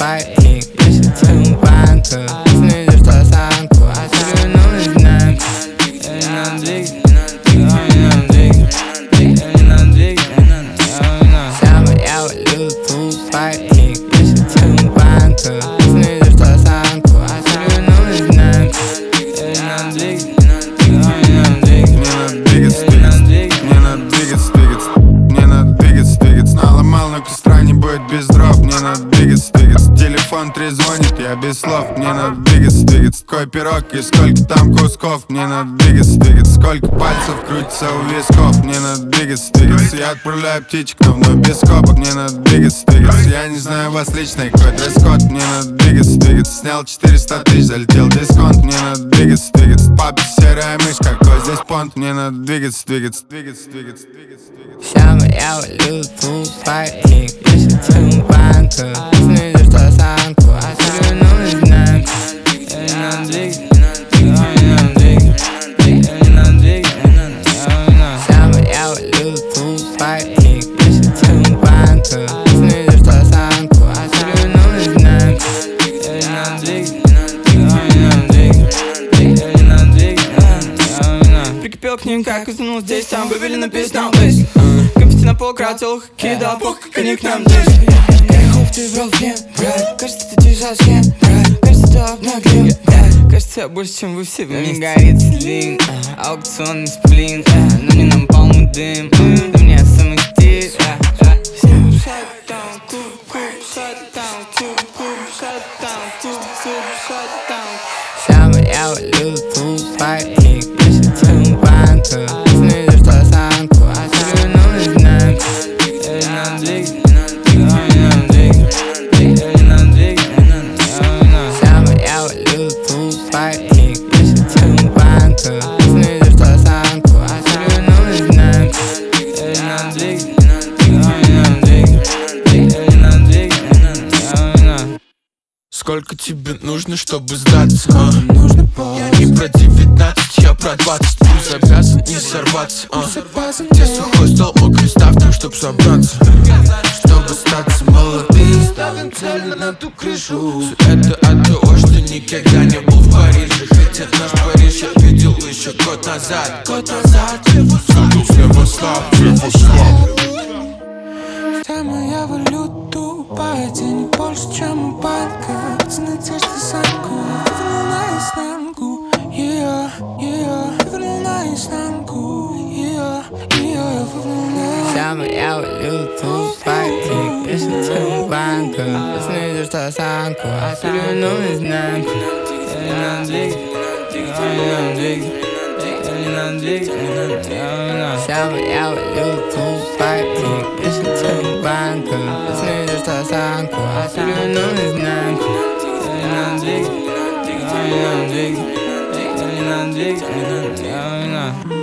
fighting, если ты банка. Если идешь по санку, а себе не знаю. Сам я люблю fighting, если ты банка. Если идешь по санку, а себе не знаю. Мне надо двигаться. Наломал, но костра не будет без дров. Мне надо двигаться. Телефон трезвонит, я без слов. Мне надо двигаться. Какой пирог и сколько там кусков. Мне надо двигаться. Сколько пальцев крутится у висков. Мне надо двигаться. Я отправляю птичек, но вновь без скобок. Мне надо двигаться. Я не знаю у вас личный какой дресс-код. Мне надо двигаться. Снял 400 тысяч, залетел дисконт. Мне надо двигаться. Папа серая мышь, какой здесь понт. Мне надо двигаться. Сам я люблю fighting, если ты банка. Если идешь по санку, а себе не знаю. Сам я люблю fighting, если ты банка. Если идешь по санку, а себе не знаю. Прикипел к ним, как уснул здесь, там вывели на песню. Конфетти на пол кратил, кидал пух, как они к нам дышат. Горохов ты брал фен, брат. Кажется, ты держал схем, брат. Кажется, ты обнаглел, брат. Кажется, я больше, чем вы все. Мне горит слин, аукционный сплин. На мне нам полный дым, да мне самый стиль. Сам я люблю fighting, если ты банка. Если идешь по санку, а себе не знаю. Сам я люблю fighting, если ты банка. Если идешь по санку, а себе не знаю. Сколько тебе нужно, чтобы сдаться? Я не про 19, я про 20. Пульс обязан не сорваться. Где сухой стол, мокрый ставь, чтоб собраться. Чтобы остаться молодым, ставим цели на ту крышу. Все это от того, что никогда не был в Париже. Хотя наш Париж я видел еще год назад. Задул слева слаб. Вся моя валюта упадет, не больше, чем у банка. Пацаны, тешьте санку, вывернул на изнанку. Вывернул на изнанку. Я вывернул на. Сам я люблю fighting, если ты банка. Если идешь по санку, а себе не знаю. Сам я люблю fighting, если ты банка. Если идешь по санку, а себе не знаю.